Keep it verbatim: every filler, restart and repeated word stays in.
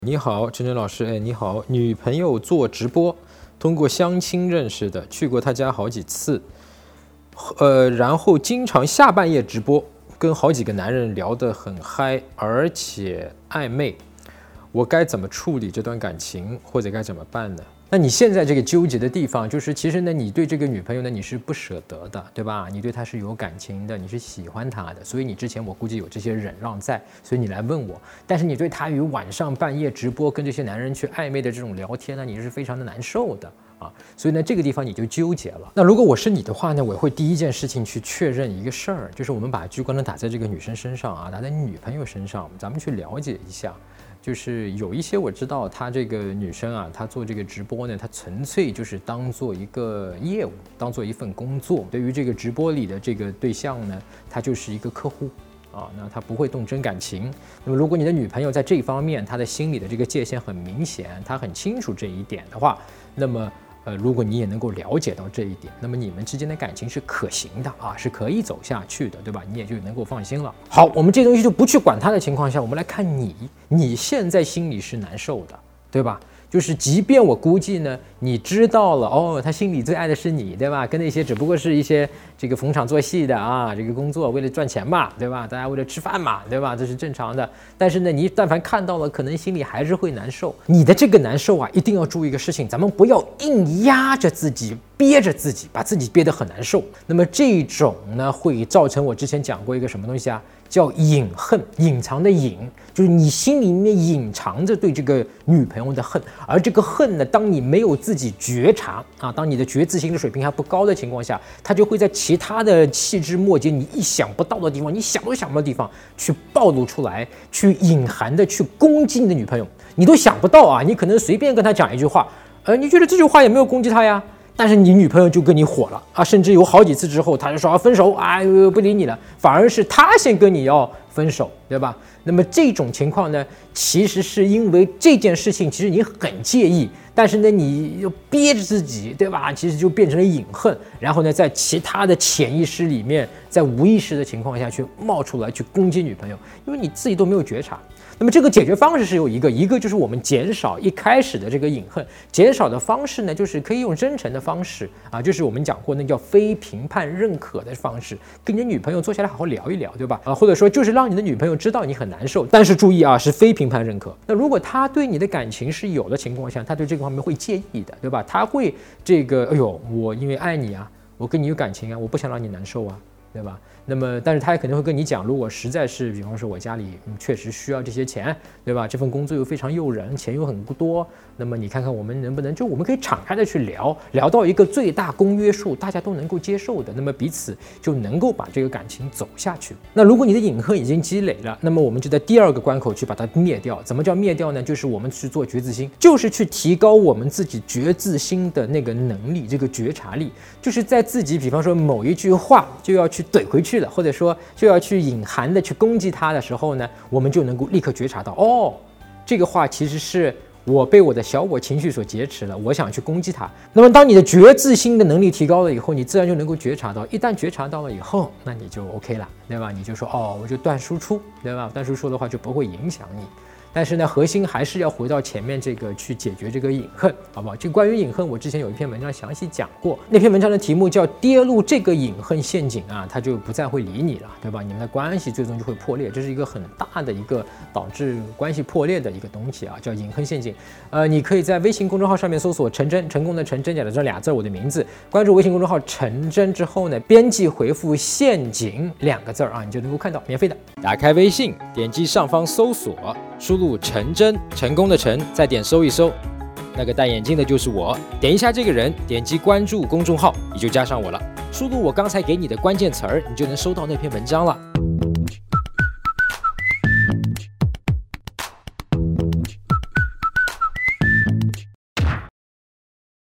你好，陈真老师。哎，你好，女朋友做直播，通过相亲认识的，去过她家好几次，呃，然后经常下半夜直播，跟好几个男人聊得很嗨，而且暧昧。我该怎么处理这段感情，或者该怎么办呢？那你现在这个纠结的地方，就是其实呢，你对这个女朋友呢，你是不舍得的，对吧？你对她是有感情的，你是喜欢她的，所以你之前我估计有这些忍让在，所以你来问我。但是你对她于晚上半夜直播跟这些男人去暧昧的这种聊天呢，你是非常的难受的啊。所以呢，这个地方你就纠结了。那如果我是你的话呢，我会第一件事情去确认一个事儿，就是我们把聚光灯打在这个女生身上啊，打在你女朋友身上，咱们去了解一下。就是有一些我知道，她这个女生啊，她做这个直播呢，她纯粹就是当做一个业务，当做一份工作。对于这个直播里的这个对象呢，她就是一个客户啊，那她不会动真感情。那么如果你的女朋友在这方面，她的心里的这个界限很明显，她很清楚这一点的话，那么。呃，如果你也能够了解到这一点，那么你们之间的感情是可行的啊，是可以走下去的，对吧？你也就能够放心了。好，我们这东西就不去管它的情况下，我们来看你，你现在心里是难受的，对吧？就是即便我估计呢，你知道了哦，他心里最爱的是你，对吧？跟那些只不过是一些这个逢场作戏的啊，这个工作为了赚钱嘛，对吧？大家为了吃饭嘛，对吧？这是正常的。但是呢，你但凡看到了，可能心里还是会难受。你的这个难受啊，一定要注意一个事情，咱们不要硬压着自己，憋着自己，把自己憋得很难受。那么这种呢，会造成我之前讲过一个什么东西啊？叫隐恨，隐藏的隐，就是你心里面隐藏着对这个女朋友的恨，而这个恨呢，当你没有自己觉察啊，当你的觉知性的水平还不高的情况下，它就会在其他的细枝末节、你意想不到的地方，你想都想不到的地方去暴露出来，去隐含的去攻击你的女朋友，你都想不到啊，你可能随便跟她讲一句话，呃，你觉得这句话也没有攻击她呀。但是你女朋友就跟你火了啊，甚至有好几次之后，她就说要分手啊，不理你了，反而是她先跟你要分手，对吧？那么这种情况呢，其实是因为这件事情，其实你很介意，但是呢，你又憋着自己，对吧？其实就变成了隐恨，然后呢，在其他的潜意识里面，在无意识的情况下去冒出来去攻击女朋友，因为你自己都没有觉察。那么这个解决方式是有一个，一个就是我们减少一开始的这个隐恨，减少的方式呢，就是可以用真诚的方式啊，就是我们讲过那叫非评判认可的方式，跟你的女朋友坐下来好好聊一聊，对吧？啊，或者说就是让你的女朋友知道你很难受，但是注意啊，是非评判认可。那如果她对你的感情是有的情况下，她对这个方面会介意的，对吧？她会这个，哎呦，我因为爱你啊，我跟你有感情啊，我不想让你难受啊。对吧？那么，但是他也肯定会跟你讲，如果实在是，比方说我家里、嗯、确实需要这些钱，对吧？这份工作又非常诱人，钱又很多，那么你看看我们能不能，就我们可以敞开的去聊，聊到一个最大公约数，大家都能够接受的，那么彼此就能够把这个感情走下去。那如果你的隐恨已经积累了，那么我们就在第二个关口去把它灭掉。怎么叫灭掉呢？就是我们去做觉知心，就是去提高我们自己觉知心的那个能力，这个觉察力，就是在自己，比方说某一句话就要去怼回去了，或者说就要去隐含的去攻击他的时候呢，我们就能够立刻觉察到，哦，这个话其实是我被我的小我情绪所劫持了，我想去攻击他。那么当你的觉知心的能力提高了以后，你自然就能够觉察到，一旦觉察到了以后，那你就 OK 了，对吧？你就说，哦，我就断输出，对吧？断输出的话就不会影响你。但是呢，核心还是要回到前面这个去解决这个隐恨，好不好？这关于隐恨，我之前有一篇文章详细讲过，那篇文章的题目叫跌入这个隐恨陷阱啊，他就不再会理你了，对吧？你们的关系最终就会破裂，这是一个很大的一个导致关系破裂的一个东西啊，叫隐恨陷阱。呃，你可以在微信公众号上面搜索陈真，成功的陈，真假的这俩字，我的名字，关注微信公众号陈真之后呢，编辑回复陷阱两个字啊，你就能够看到，免费的。打开微信，点击上方搜索，输入陈真，成功的陈，再点搜一搜，那个戴眼镜的就是我，点一下这个人，点击关注公众号，你就加上我了。输入我刚才给你的关键词儿，你就能收到那篇文章了。